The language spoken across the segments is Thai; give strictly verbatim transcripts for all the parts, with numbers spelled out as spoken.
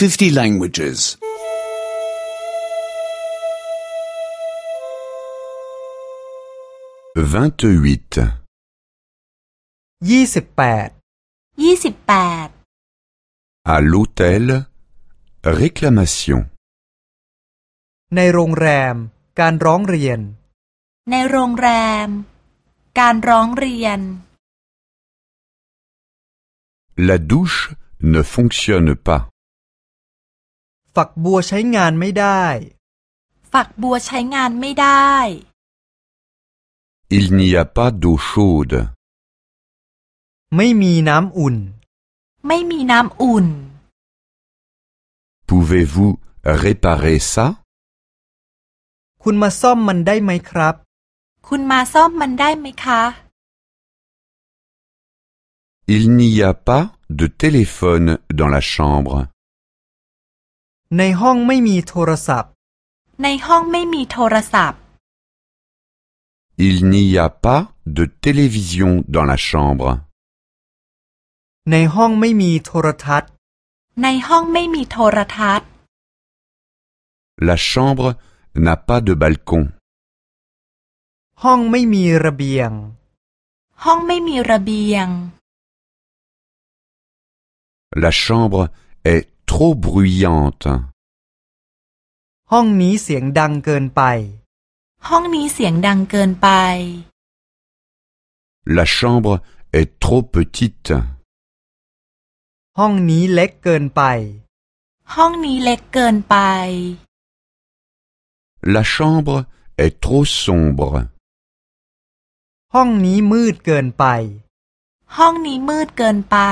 fifty languages. vingt-huit. ยี่สิบแปดยี่สิบแปด À l'hôtel, réclamation. ในโรงแรมการร้องเรียนในโรงแรมการร้องเรียน La douche ne fonctionne pas. ฝักบัวใช้งานไม่ได้ฝักบัวใช้งานไม่ได้ Il n'y a pas d'eau chaude. ไม่มีน้ำอุ่นไม่มีน้ำอุ่น Pouvez-vous réparer ça? คุณมาซ่อมมันได้ไหมครับคุณมาซ่อมมันได้ไหมคะ Il n'y a pas de téléphone dans la chambre. ในห้องไม่มีโทรศัพท์ในห้องไม่มีโทรศัพท์ Il n'y a pas de télévision dans la chambre. ในห้องไม่มีโทรทัศน์ในห้องไม่มีโทรทัศน์ La chambre n'a pas de balcon. ห้องไม่มีระเบียงห้องไม่มีระเบียง La chambre est trop bruyante. ห้องนี้เสียงดังเกินไปห้องนี้เสียงดังเกินไป La chambre est trop petite. ห้องนี้เล็กเกินไปห้องนี้เล็กเกินไป La chambre est trop sombre. ห้องนี้มืดเกินไปห้องนี้มืดเกินไป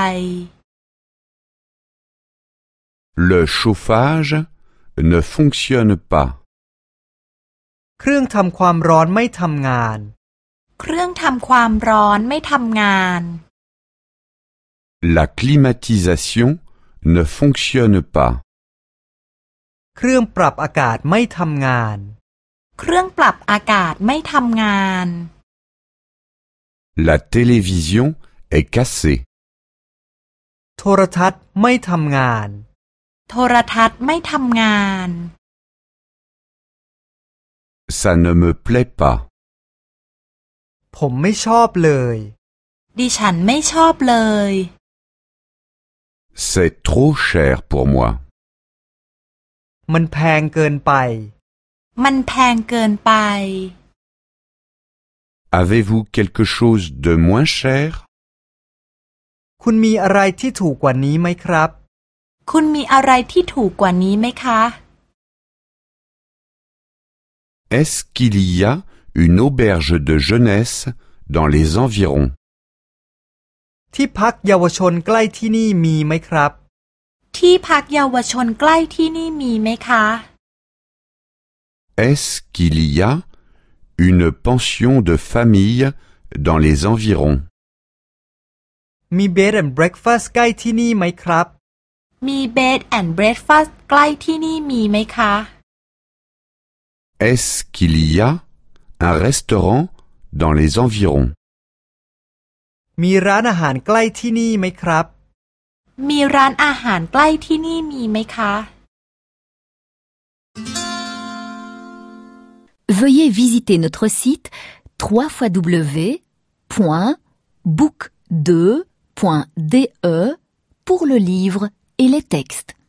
Le chauffage ne fonctionne pas. เครื่องทำความร้อนไม่ทำงานเครื่องทำความร้อนไม่ทำงาน La climatisation ne fonctionne pas. เครื่องปรับอากาศไม่ทำงานเครื่องปรับอากาศไม่ทำงาน La télévision est cassée. โทรทัศน์ไม่ทำงานโทรทัศน์ไม่ทำงาน Ça ne me plaît pas. ผมไม่ชอบเลยดิฉันไม่ชอบเลย C'est trop cher pour moi. มันแพงเกินไปมันแพงเกินไป Avez-vous quelque chose de moins cher? คุณมีอะไรที่ถูกกว่านี้ไหมครับคุณมีอะไรที่ถูกกว่านี้ไหมคะ Est-ce qu'il y a une auberge de jeunesse dans les environs? ที่พักเยาวชนใกล้ที่นี่มีไหมครับที่พักเยาวชนใกล้ที่นี่มีไหมคะ Est-ce qu'il y a une pension de famille dans les environs? มี bed and breakfast ใกล้ที่นี่ไหมครับมี bed and breakfast ใกล้ที่นี่มีไหมคะ Est-ce qu'il y a un restaurant dans les environs? มีร้านอาหารใกล้ที่นี่ไหมครับมีร้านอาหารใกล้ที่นี่มีไหมคะ Veuillez visiter notre site w w w point book deux point d e pour le livre et les textes.